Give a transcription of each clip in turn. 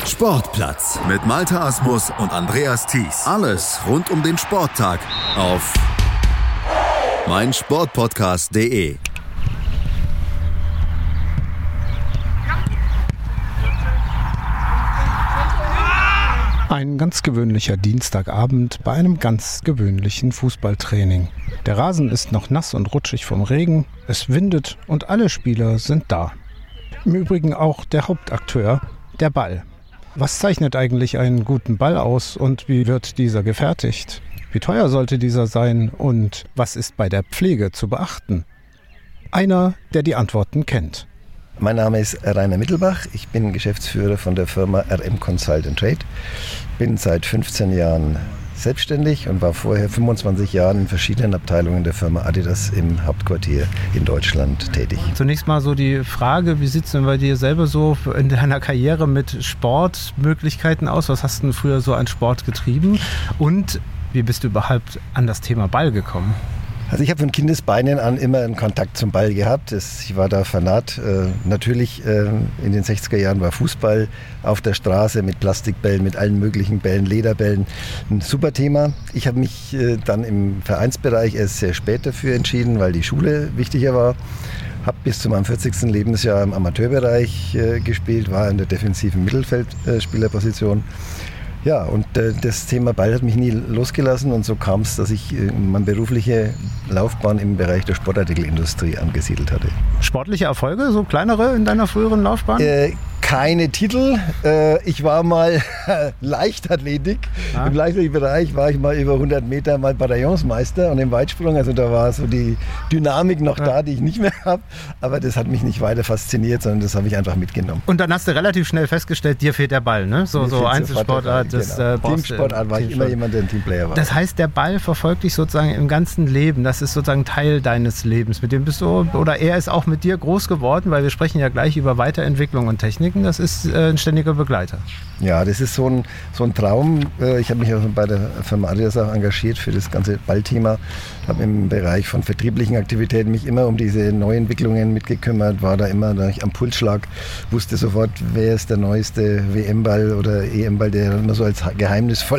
Sportplatz mit Malte Asmus und Andreas Thies. Alles rund um den Sporttag auf meinsportpodcast.de. Ein ganz gewöhnlicher Dienstagabend bei einem ganz gewöhnlichen Fußballtraining. Der Rasen ist noch nass und rutschig vom Regen, es windet und alle Spieler sind da. Im Übrigen auch der Hauptakteur, der Ball. Was zeichnet eigentlich einen guten Ball aus und wie wird dieser gefertigt? Wie teuer sollte dieser sein und was ist bei der Pflege zu beachten? Einer, der die Antworten kennt. Mein Name ist Rainer Mittelbach, ich bin Geschäftsführer von der Firma RM Consult & Trade. Bin seit 15 Jahren selbstständig und war vorher 25 Jahre in verschiedenen Abteilungen der Firma Adidas im Hauptquartier in Deutschland tätig. Zunächst mal so die Frage, wie sieht es denn bei dir selber so in deiner Karriere mit Sportmöglichkeiten aus? Was hast du denn früher so an Sport getrieben und wie bist du überhaupt an das Thema Ball gekommen? Also ich habe von Kindesbeinen an immer einen Kontakt zum Ball gehabt. Ich war da Fanat. Natürlich in den 60er Jahren war Fußball auf der Straße mit Plastikbällen, mit allen möglichen Bällen, Lederbällen ein super Thema. Ich habe mich dann im Vereinsbereich erst sehr spät dafür entschieden, weil die Schule wichtiger war. Habe bis zu meinem 40. Lebensjahr im Amateurbereich gespielt, war in der defensiven Mittelfeldspielerposition. Ja, und das Thema Ball hat mich nie losgelassen und so kam es, dass ich meine berufliche Laufbahn im Bereich der Sportartikelindustrie angesiedelt hatte. Sportliche Erfolge, so kleinere in deiner früheren Laufbahn? Keine Titel. Ich war mal Leichtathletik. Im Leichtathletikbereich war ich mal über 100 Meter mal Bataillonsmeister und im Weitsprung, also da war so die Dynamik noch da, die ich nicht mehr habe. Aber das hat mich nicht weiter fasziniert, sondern das habe ich einfach mitgenommen. Und dann hast du relativ schnell festgestellt, dir fehlt der Ball, ne? So Einzelsportart. Genau. Teamsportart war ich immer jemand, der ein Teamplayer war. Das heißt, der Ball verfolgt dich sozusagen im ganzen Leben. Das ist sozusagen Teil deines Lebens. Mit dem bist du, oder er ist auch mit dir groß geworden, weil wir sprechen ja gleich über Weiterentwicklung und Techniken. Das ist ein ständiger Begleiter. Ja, das ist so ein Traum. Ich habe mich auch bei der Firma Adidas auch engagiert für das ganze Ballthema. Habe im Bereich von vertrieblichen Aktivitäten mich immer um diese Neuentwicklungen mitgekümmert, war da immer am Pulsschlag, wusste sofort, wer ist der neueste WM-Ball oder EM-Ball, der immer so als geheimnisvolle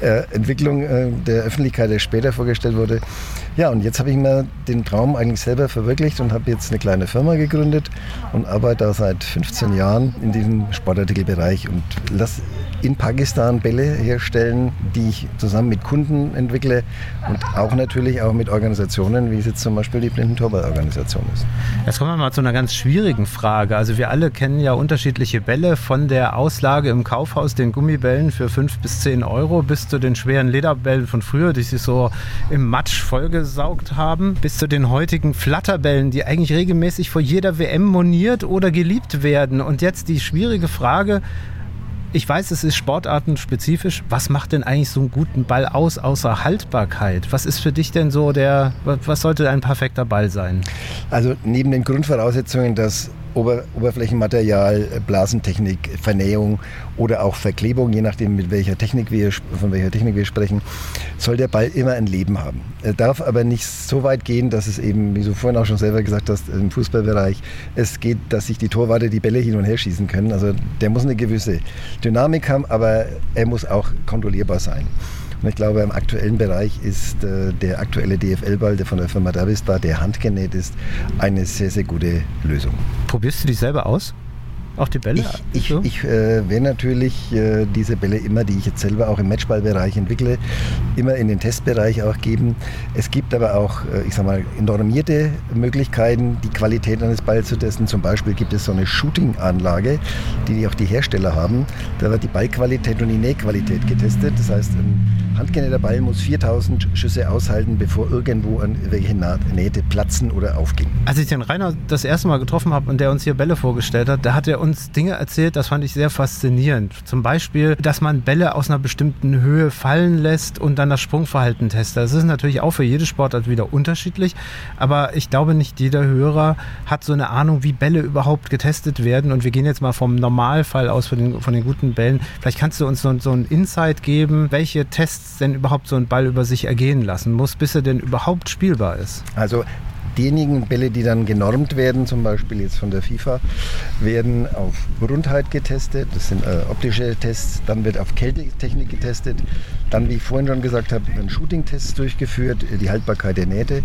Entwicklung der Öffentlichkeit, der später vorgestellt wurde. Ja, und jetzt habe ich mir den Traum eigentlich selber verwirklicht und habe jetzt eine kleine Firma gegründet und arbeite da seit 15 Jahren in diesem Sportartikelbereich und lasse in Pakistan Bälle herstellen, die ich zusammen mit Kunden entwickle und auch natürlich auch mit Organisationen, wie es jetzt zum Beispiel die Blindentorwart-Organisation ist. Jetzt kommen wir mal zu einer ganz schwierigen Frage. Also wir alle kennen ja unterschiedliche Bälle, von der Auslage im Kaufhaus, den Gummibällen für 5 bis 10 Euro, bis zu den schweren Lederbällen von früher, die sich so im Matsch vollgesaugt haben, bis zu den heutigen Flatterbällen, die eigentlich regelmäßig vor jeder WM moniert oder geliebt werden. Und jetzt die schwierige Frage, ich weiß, es ist sportartenspezifisch. Was macht denn eigentlich so einen guten Ball aus, außer Haltbarkeit? Was ist für dich denn so was sollte ein perfekter Ball sein? Also neben den Grundvoraussetzungen, dass Oberflächenmaterial, Blasentechnik, Vernähung oder auch Verklebung, je nachdem von welcher Technik wir sprechen, soll der Ball immer ein Leben haben. Er darf aber nicht so weit gehen, dass es eben, wie du vorhin auch schon selber gesagt hast, im Fußballbereich, es geht, dass sich die Torwarte die Bälle hin und her schießen können. Also der muss eine gewisse Dynamik haben, aber er muss auch kontrollierbar sein. Und ich glaube, im aktuellen Bereich ist der aktuelle DFL-Ball, der von der Firma Davistar, der handgenäht ist, eine sehr, sehr gute Lösung. Probierst du die selber aus? Auch die Bälle? Ich werde natürlich diese Bälle immer, die ich jetzt selber auch im Matchballbereich entwickle, immer in den Testbereich auch geben. Es gibt aber auch, normierte Möglichkeiten, die Qualität eines Balls zu testen. Zum Beispiel gibt es so eine Shooting-Anlage, die auch die Hersteller haben. Da wird die Ballqualität und die Nähqualität getestet. Das heißt, ein handgenähter Ball muss 4000 Schüsse aushalten, bevor irgendwo welche Nähte platzen oder aufgehen. Als ich den Rainer das erste Mal getroffen habe und der uns hier Bälle vorgestellt hat, da hat er uns Dinge erzählt, das fand ich sehr faszinierend. Zum Beispiel, dass man Bälle aus einer bestimmten Höhe fallen lässt und dann das Sprungverhalten testet. Das ist natürlich auch für jede Sportart wieder unterschiedlich, aber ich glaube, nicht jeder Hörer hat so eine Ahnung, wie Bälle überhaupt getestet werden, und wir gehen jetzt mal vom Normalfall aus, von den guten Bällen. Vielleicht kannst du uns so einen Insight geben, welche Tests denn überhaupt so ein Ball über sich ergehen lassen muss, bis er denn überhaupt spielbar ist. Also diejenigen Bälle, die dann genormt werden, zum Beispiel jetzt von der FIFA, werden auf Rundheit getestet. Das sind optische Tests. Dann wird auf Kältetechnik getestet. Dann, wie ich vorhin schon gesagt habe, werden Shooting-Tests durchgeführt, die Haltbarkeit der Nähte.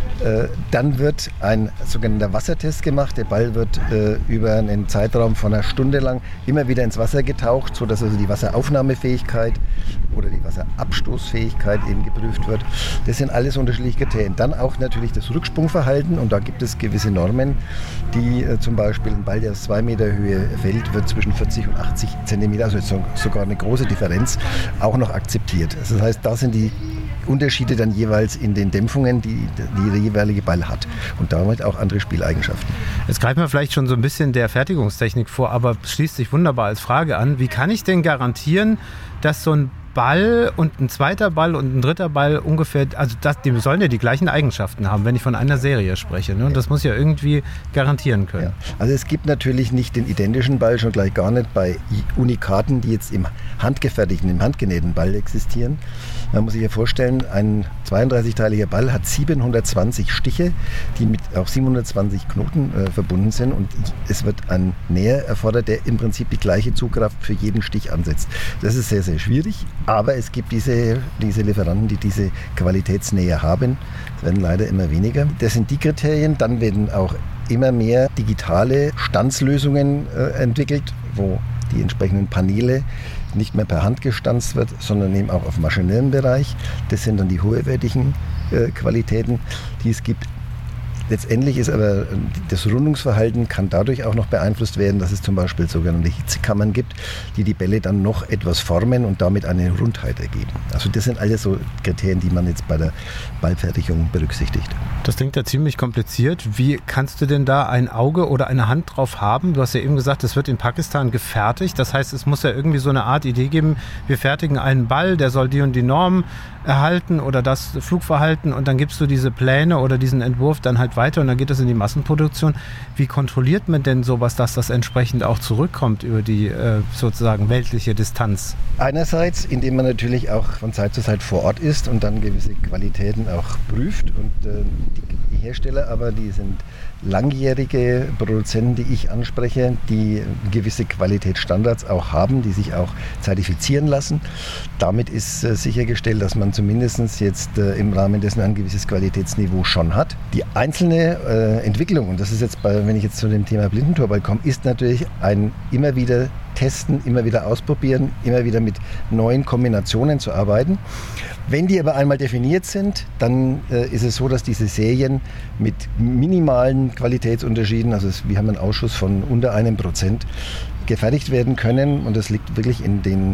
Dann wird ein sogenannter Wassertest gemacht. Der Ball wird über einen Zeitraum von einer Stunde lang immer wieder ins Wasser getaucht, sodass also die Wasseraufnahmefähigkeit oder die Wasserabstoßfähigkeit eben geprüft wird. Das sind alles unterschiedliche Kriterien. Dann auch natürlich das Rücksprungverhalten, und da gibt es gewisse Normen, die zum Beispiel ein Ball, der aus 2 Meter Höhe fällt, wird zwischen 40 und 80 Zentimeter, also sogar eine große Differenz, auch noch akzeptiert. Also das heißt, da sind die Unterschiede dann jeweils in den Dämpfungen, die der jeweilige Ball hat, und damit auch andere Spieleigenschaften. Jetzt greifen wir vielleicht schon so ein bisschen der Fertigungstechnik vor, aber schließt sich wunderbar als Frage an. Wie kann ich denn garantieren, dass so ein Ball und ein zweiter Ball und ein dritter Ball ungefähr, also die sollen ja die gleichen Eigenschaften haben, wenn ich von einer Serie spreche. Ne? Und das muss ja irgendwie garantieren können. Ja. Also es gibt natürlich nicht den identischen Ball, schon gleich gar nicht bei Unikaten, die jetzt im handgefertigten, im handgenähten Ball existieren. Man muss sich ja vorstellen, ein 32-teiliger Ball hat 720 Stiche, die mit auch 720 Knoten verbunden sind, und es wird ein Näher erfordert, der im Prinzip die gleiche Zugkraft für jeden Stich ansetzt. Das ist sehr, sehr schwierig, aber es gibt diese Lieferanten, die diese Qualitätsnähe haben. Es werden leider immer weniger. Das sind die Kriterien. Dann werden auch immer mehr digitale Stanzlösungen entwickelt, wo die entsprechenden Paneele nicht mehr per Hand gestanzt wird, sondern eben auch auf maschinellem Bereich. Das sind dann die hochwertigen Qualitäten, die es gibt. Letztendlich ist aber das Rundungsverhalten kann dadurch auch noch beeinflusst werden, dass es zum Beispiel sogenannte Hitzekammern gibt, die die Bälle dann noch etwas formen und damit eine Rundheit ergeben. Also das sind alles so Kriterien, die man jetzt bei der Ballfertigung berücksichtigt. Das klingt ja ziemlich kompliziert. Wie kannst du denn da ein Auge oder eine Hand drauf haben? Du hast ja eben gesagt, das wird in Pakistan gefertigt. Das heißt, es muss ja irgendwie so eine Art Idee geben, wir fertigen einen Ball, der soll die und die Norm erhalten oder das Flugverhalten, und dann gibst du diese Pläne oder diesen Entwurf dann halt weiter und dann geht das in die Massenproduktion. Wie kontrolliert man denn sowas, dass das entsprechend auch zurückkommt über die sozusagen weltliche Distanz? Einerseits, indem man natürlich auch von Zeit zu Zeit vor Ort ist und dann gewisse Qualitäten auch prüft, und die Hersteller aber, die sind langjährige Produzenten, die ich anspreche, die gewisse Qualitätsstandards auch haben, die sich auch zertifizieren lassen. Damit ist sichergestellt, dass man zumindest jetzt im Rahmen dessen ein gewisses Qualitätsniveau schon hat. Die einzelne Entwicklung, und das ist jetzt wenn ich jetzt zu dem Thema Blindentorball komme, ist natürlich ein immer wieder testen, immer wieder ausprobieren, immer wieder mit neuen Kombinationen zu arbeiten. Wenn die aber einmal definiert sind, dann ist es so, dass diese Serien mit minimalen Qualitätsunterschieden, also wir haben einen Ausschuss von unter 1%, gefertigt werden können, und das liegt wirklich in den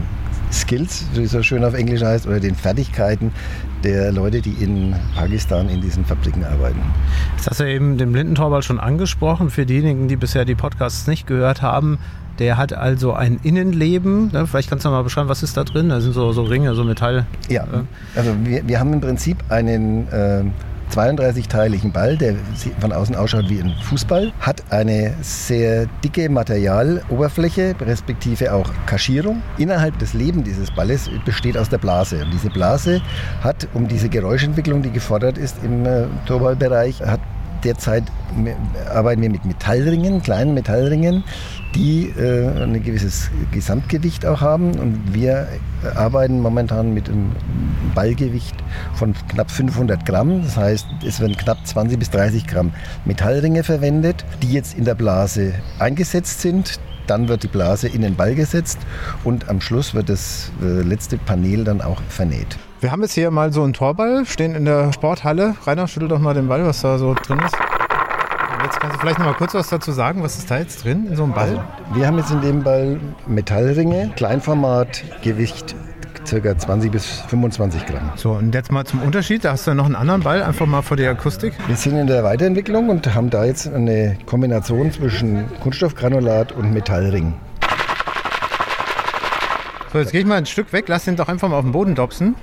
Skills, wie es so schön auf Englisch heißt, oder den Fertigkeiten der Leute, die in Pakistan in diesen Fabriken arbeiten. Jetzt hast du eben den Blindentorball schon angesprochen. Für diejenigen, die bisher die Podcasts nicht gehört haben, der hat also ein Innenleben. Ne? Vielleicht kannst du mal beschreiben, was ist da drin? Da sind so Ringe, so Metall. Ja, also wir haben im Prinzip einen 32-teiligen Ball, der von außen ausschaut wie ein Fußball, hat eine sehr dicke Materialoberfläche, respektive auch Kaschierung. Innerhalb des Lebens dieses Balles besteht aus der Blase. Und diese Blase hat, um diese Geräuschentwicklung, die gefordert ist im Torballbereich, derzeit arbeiten wir mit Metallringen, kleinen Metallringen, die ein gewisses Gesamtgewicht auch haben, und wir arbeiten momentan mit einem Ballgewicht von knapp 500 Gramm. Das heißt, es werden knapp 20 bis 30 Gramm Metallringe verwendet, die jetzt in der Blase eingesetzt sind. Dann wird die Blase in den Ball gesetzt und am Schluss wird das letzte Panel dann auch vernäht. Wir haben jetzt hier mal so einen Torball, stehen in der Sporthalle. Rainer, schüttel doch mal den Ball, was da so drin ist. Jetzt kannst du vielleicht noch mal kurz was dazu sagen, was ist da jetzt drin in so einem Ball? Also, wir haben jetzt in dem Ball Metallringe, Kleinformat, Gewicht ca. 20 bis 25 Gramm. So, und jetzt mal zum Unterschied, da hast du noch einen anderen Ball, einfach mal vor der Akustik. Wir sind in der Weiterentwicklung und haben da jetzt eine Kombination zwischen Kunststoffgranulat und Metallring. So, jetzt gehe ich mal ein Stück weg, lass den doch einfach mal auf den Boden dopsen.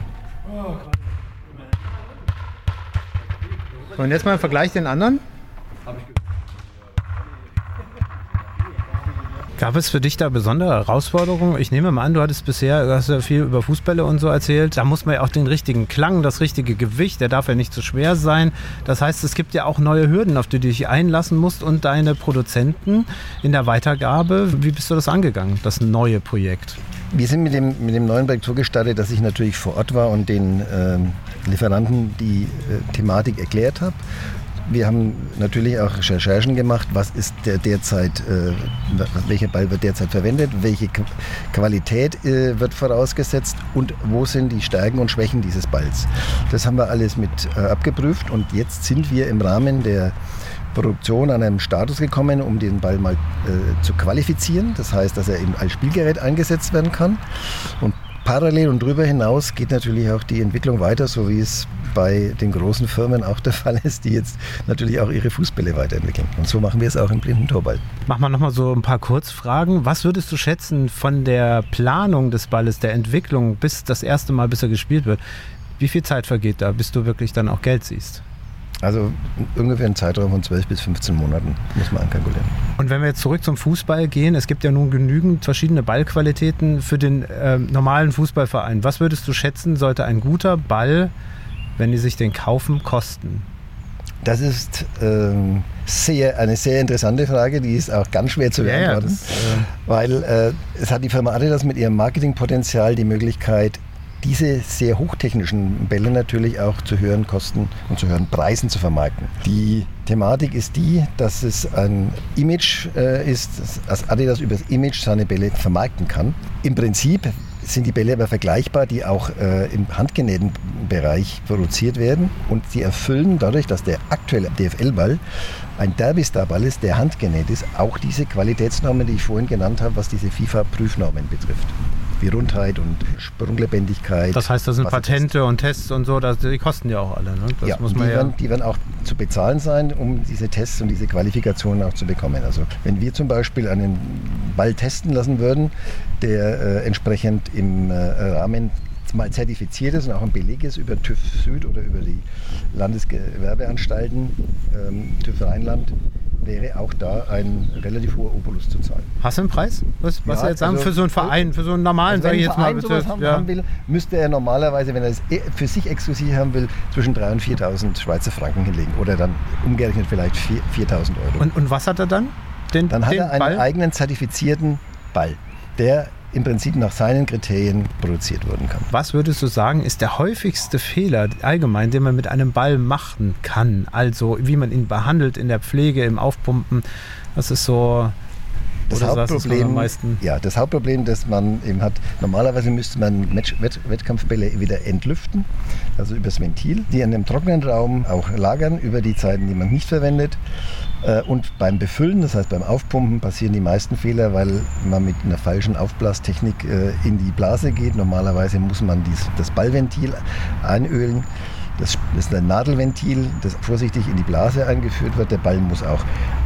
So, und jetzt mal im Vergleich den anderen. Gab es für dich da besondere Herausforderungen? Ich nehme mal an, du hast ja viel über Fußbälle und so erzählt. Da muss man ja auch den richtigen Klang, das richtige Gewicht, der darf ja nicht zu schwer sein. Das heißt, es gibt ja auch neue Hürden, auf die du dich einlassen musst und deine Produzenten in der Weitergabe. Wie bist du das angegangen, das neue Projekt? Wir sind mit dem neuen Projekt so gestartet, dass ich natürlich vor Ort war und den Lieferanten die Thematik erklärt habe. Wir haben natürlich auch Recherchen gemacht, was ist welcher Ball wird derzeit verwendet, welche Qualität wird vorausgesetzt und wo sind die Stärken und Schwächen dieses Balls. Das haben wir alles mit abgeprüft und jetzt sind wir im Rahmen der Produktion an einem Status gekommen, um den Ball mal zu qualifizieren. Das heißt, dass er eben als Spielgerät eingesetzt werden kann. Und parallel und darüber hinaus geht natürlich auch die Entwicklung weiter, so wie es bei den großen Firmen auch der Fall ist, die jetzt natürlich auch ihre Fußbälle weiterentwickeln. Und so machen wir es auch im blinden Torball. Machen wir nochmal so ein paar Kurzfragen. Was würdest du schätzen von der Planung des Balles, der Entwicklung bis das erste Mal, bis er gespielt wird? Wie viel Zeit vergeht da, bis du wirklich dann auch Geld siehst? Also ungefähr einen Zeitraum von 12 bis 15 Monaten muss man ankalkulieren. Und wenn wir jetzt zurück zum Fußball gehen, es gibt ja nun genügend verschiedene Ballqualitäten für den normalen Fußballverein. Was würdest du schätzen, sollte ein guter Ball, wenn die sich den kaufen, kosten? Das ist eine sehr interessante Frage, die ist auch ganz schwer zu beantworten, weil es hat die Firma Adidas mit ihrem Marketingpotenzial die Möglichkeit, diese sehr hochtechnischen Bälle natürlich auch zu höheren Kosten und zu höheren Preisen zu vermarkten. Die Thematik ist die, dass es ein Image ist, dass Adidas über das Image seine Bälle vermarkten kann. Im Prinzip sind die Bälle aber vergleichbar, die auch im handgenähten Bereich produziert werden und sie erfüllen dadurch, dass der aktuelle DFL-Ball ein Derby-Star-Ball ist, der handgenäht ist, auch diese Qualitätsnormen, die ich vorhin genannt habe, was diese FIFA-Prüfnormen betrifft. Wie Rundheit und Sprunglebendigkeit. Das heißt, das sind Patente und Tests und so, die kosten ja auch alle. Ne? Das ja, muss man die werden auch zu bezahlen sein, um diese Tests und diese Qualifikationen auch zu bekommen. Also wenn wir zum Beispiel einen Ball testen lassen würden, der entsprechend im Rahmen mal zertifiziert ist und auch ein Beleg ist über TÜV Süd oder über die Landesgewerbeanstalten, TÜV Rheinland, wäre auch da ein relativ hoher Obolus zu zahlen. Hast du einen Preis? Was ja, jetzt sagen, also für so einen Verein, für so einen normalen, sage ich jetzt mal bitte. Haben will, müsste er normalerweise, wenn er es für sich exklusiv haben will, zwischen 3.000 und 4.000 Schweizer Franken hinlegen oder dann umgerechnet vielleicht 4.000 Euro. Und was hat er dann? Dann hat er einen eigenen zertifizierten Ball, der im Prinzip nach seinen Kriterien produziert werden kann. Was würdest du sagen, ist der häufigste Fehler allgemein, den man mit einem Ball machen kann? Also wie man ihn behandelt in der Pflege, im Aufpumpen. Das ist so das Hauptproblem, das Hauptproblem, das man eben hat, normalerweise müsste man Wettkampfbälle wieder entlüften, also übers Ventil, die in einem trockenen Raum auch lagern über die Zeiten, die man nicht verwendet. Und beim Befüllen, das heißt beim Aufpumpen, passieren die meisten Fehler, weil man mit einer falschen Aufblasstechnik in die Blase geht. Normalerweise muss man das Ballventil einölen. Das ist ein Nadelventil, das vorsichtig in die Blase eingeführt wird. Der Ball muss auch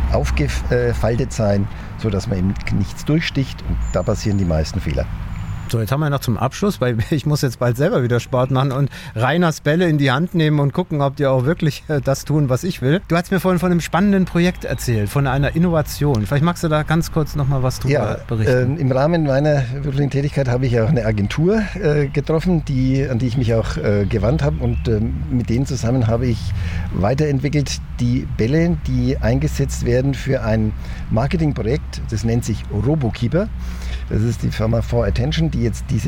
aufgefaltet sein, sodass man eben nichts durchsticht. Und da passieren die meisten Fehler. So, jetzt haben wir noch zum Abschluss, weil ich muss jetzt bald selber wieder Sport machen und Rainers Bälle in die Hand nehmen und gucken, ob die auch wirklich das tun, was ich will. Du hast mir vorhin von einem spannenden Projekt erzählt, von einer Innovation. Vielleicht magst du da ganz kurz noch mal was drüber berichten. Im Rahmen meiner beruflichen Tätigkeit habe ich auch eine Agentur getroffen, an die ich mich auch gewandt habe. Und mit denen zusammen habe ich weiterentwickelt die Bälle, die eingesetzt werden für ein Marketingprojekt. Das nennt sich RoboKeeper. Das ist die Firma 4Attention, die jetzt dieses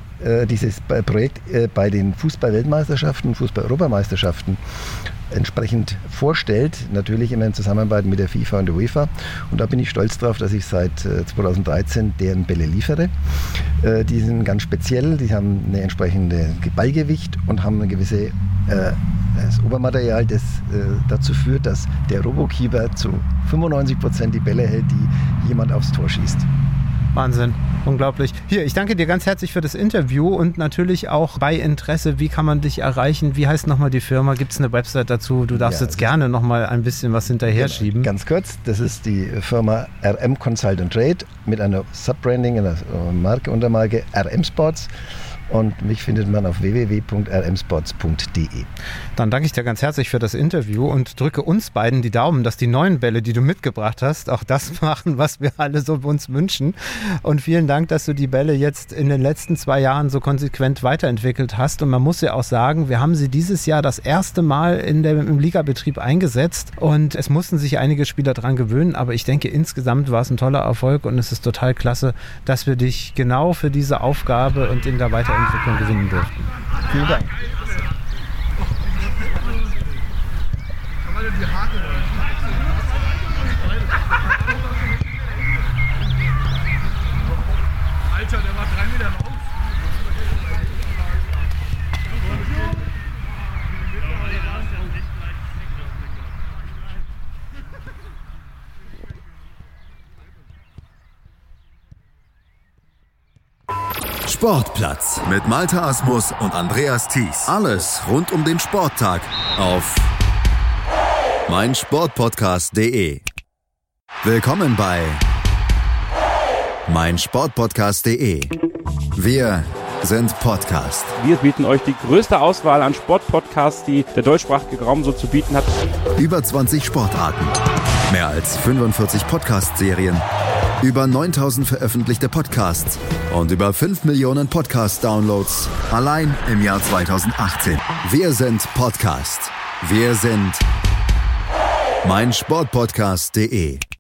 Projekt bei den Fußball-Weltmeisterschaften, Fußball-Europameisterschaften entsprechend vorstellt, natürlich immer in Zusammenarbeit mit der FIFA und der UEFA. Und da bin ich stolz drauf, dass ich seit 2013 deren Bälle liefere. Die sind ganz speziell, die haben eine entsprechende Ballgewicht und haben ein gewisses das Obermaterial, das dazu führt, dass der RoboKeeper zu 95% die Bälle hält, die jemand aufs Tor schießt. Wahnsinn, unglaublich. Hier, ich danke dir ganz herzlich für das Interview und natürlich auch bei Interesse, wie kann man dich erreichen? Wie heißt nochmal die Firma? Gibt es eine Website dazu? Du darfst jetzt gerne nochmal ein bisschen was hinterher schieben. Ganz kurz, das ist die Firma RM Consult & Trade mit einer Subbranding, einer Untermarke RM Sports. und mich findet man auf www.rmsports.de. Dann danke ich dir ganz herzlich für das Interview und drücke uns beiden die Daumen, dass die neuen Bälle, die du mitgebracht hast, auch das machen, was wir alle so uns wünschen. Und vielen Dank, dass du die Bälle jetzt in den letzten 2 Jahren so konsequent weiterentwickelt hast. Und man muss ja auch sagen, wir haben sie dieses Jahr das erste Mal im Ligabetrieb eingesetzt und es mussten sich einige Spieler dran gewöhnen, aber ich denke, insgesamt war es ein toller Erfolg und es ist total klasse, dass wir dich genau für diese Aufgabe und in der Weiterentwicklung gewinnen durften. Vielen Dank. Alter, der war 3 Meter raus. Sportplatz mit Malte Asmus und Andreas Thies. Alles rund um den Sporttag auf meinsportpodcast.de. Willkommen bei meinsportpodcast.de. Wir sind Podcast. Wir bieten euch die größte Auswahl an Sportpodcasts, die der deutschsprachige Raum so zu bieten hat. Über 20 Sportarten, mehr als 45 Podcast-Serien, über 9000 veröffentlichte Podcasts und über 5 Millionen Podcast-Downloads allein im Jahr 2018. Wir sind Podcast. Wir sind meinsportpodcast.de.